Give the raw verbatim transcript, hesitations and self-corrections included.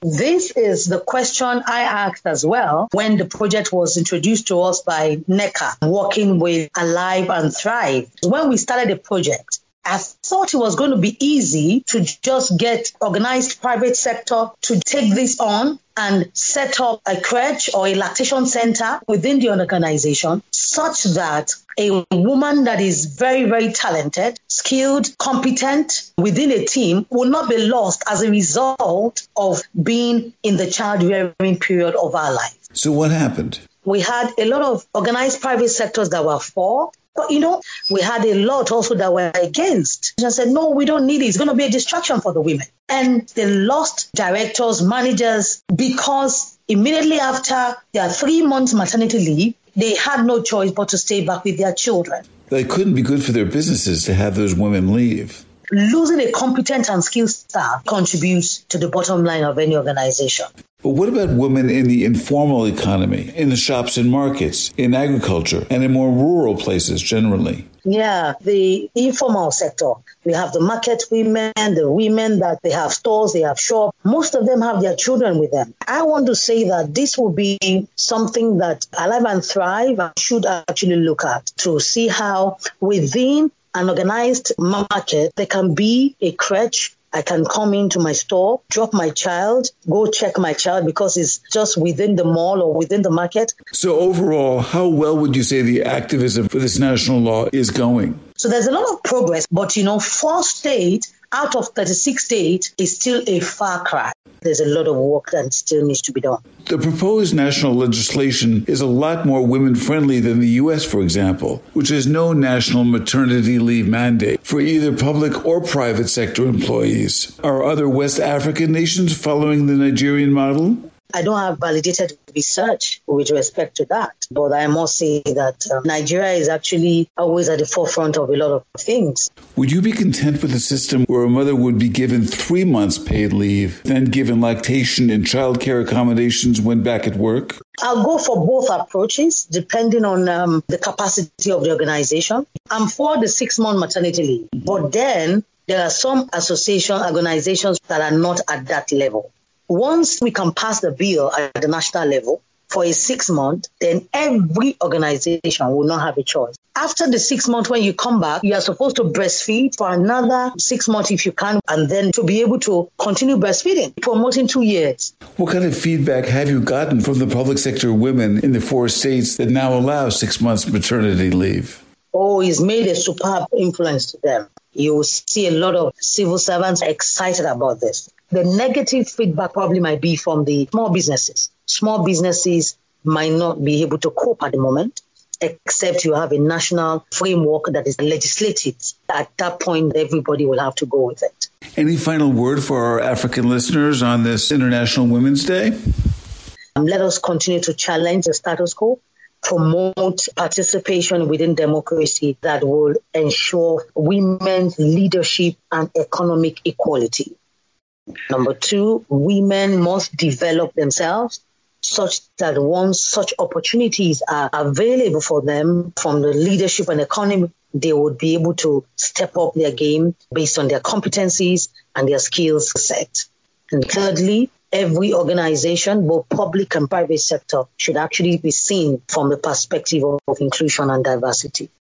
This is the question I asked as well when the project was introduced to us by NECA, working with Alive and Thrive. When we started the project, I thought it was going to be easy to just get organized private sector to take this on and set up a crèche or a lactation center within the organization such that a woman that is very, very talented, skilled, competent within a team will not be lost as a result of being in the childbearing period of our life. So what happened? We had a lot of organized private sectors that were for. But, you know, we had a lot also that were against. And I said, no, we don't need it. It's going to be a distraction for the women. And they lost directors, managers, because immediately after their three months maternity leave, they had no choice but to stay back with their children. It couldn't be good for their businesses to have those women leave. Losing a competent and skilled staff contributes to the bottom line of any organization. But what about women in the informal economy, in the shops and markets, in agriculture, and in more rural places generally? Yeah, the informal sector. We have the market women, the women that they have stores, they have shops. Most of them have their children with them. I want to say that this will be something that Alive and Thrive should actually look at to see how within an organized market there can be a crèche. I can come into my store, drop my child, go check my child because it's just within the mall or within the market. So overall, how well would you say the activism for this national law is going? So there's a lot of progress, but, you know, four states out of thirty-six states is still a far cry. There's a lot of work that still needs to be done. The proposed national legislation is a lot more women-friendly than the U S, for example, which has no national maternity leave mandate for either public or private sector employees. Are other West African nations following the Nigerian model? I don't have validated research with respect to that, but I must say that uh, Nigeria is actually always at the forefront of a lot of things. Would you be content with a system where a mother would be given three months paid leave, then given lactation and childcare accommodations when back at work? I'll go for both approaches, depending on um, the capacity of the organization. I'm for the six-month maternity leave, but then there are some association organizations that are not at that level. Once we can pass the bill at the national level for a six month, then every organization will not have a choice. After the six months, when you come back, you are supposed to breastfeed for another six months if you can, and then to be able to continue breastfeeding, promoting two years. What kind of feedback have you gotten from the public sector women in the four states that now allow six months maternity leave? Oh, it's made a superb influence to them. You will see a lot of civil servants excited about this. The negative feedback probably might be from the small businesses. Small businesses might not be able to cope at the moment, except you have a national framework that is legislated. At that point, everybody will have to go with it. Any final word for our African listeners on this International Women's Day? Um, let us continue to challenge the status quo, promote participation within democracy that will ensure women's leadership and economic equality. Number two, women must develop themselves such that once such opportunities are available for them from the leadership and economy, they would be able to step up their game based on their competencies and their skills set. And thirdly, every organization, both public and private sector, should actually be seen from the perspective of inclusion and diversity.